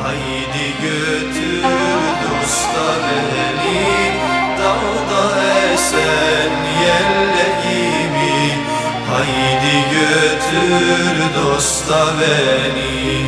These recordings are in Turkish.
Haydi götür dosta beni, dağda esen yelle gibi. Haydi götür dosta beni.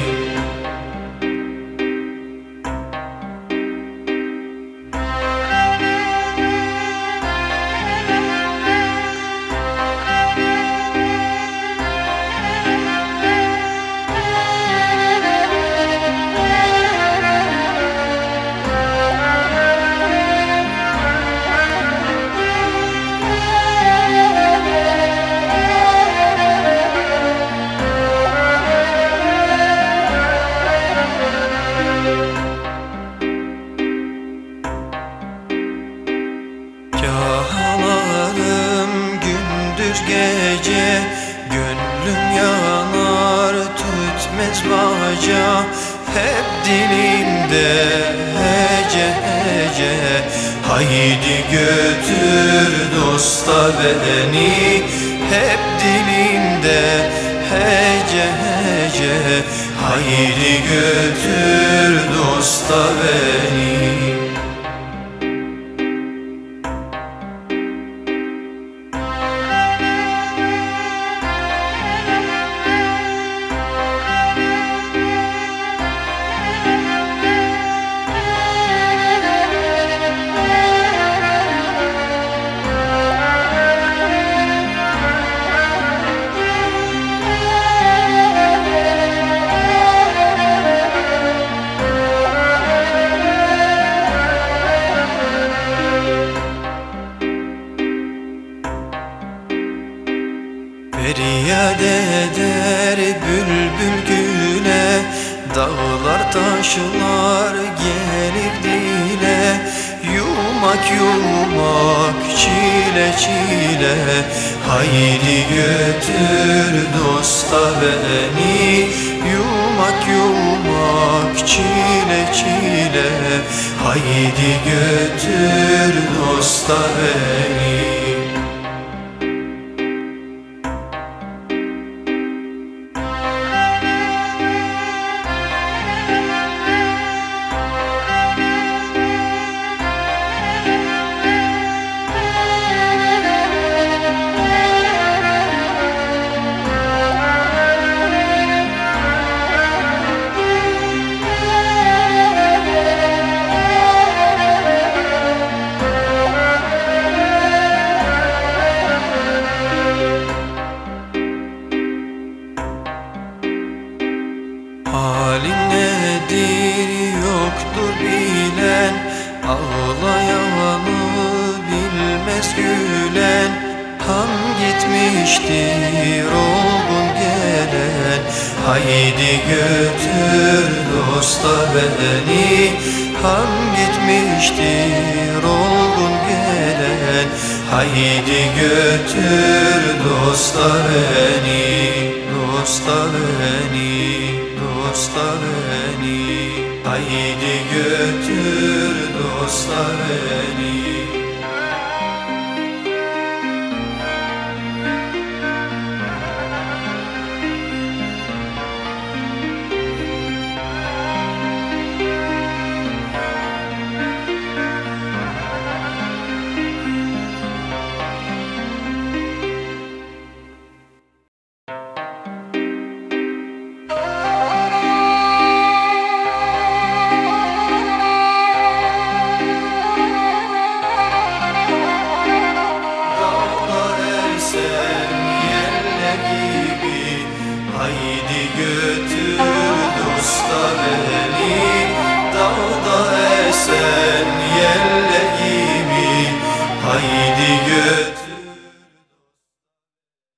Ağlarım gündüz gece, gönlüm yanar tütmez baca. Hep dilimde hece hece, haydi götür dosta beni. Hep dilimde hece hece, haydi götür dosta beni. Feryat eder bülbül güle, dağlar taşlar gelir dile. Yumak yumak çile çile, haydi götür dosta beni. Yumak yumak çile çile, haydi götür dosta beni. Halin nedir yoktur bilen, ağlayanı bilmez gülen. Ham gitmiştir olgun gelen, haydi götür dosta beni. Ham gitmiştir olgun gelen, haydi götür dosta beni. Dosta beni, dosta beni, haydi götür dosta beni.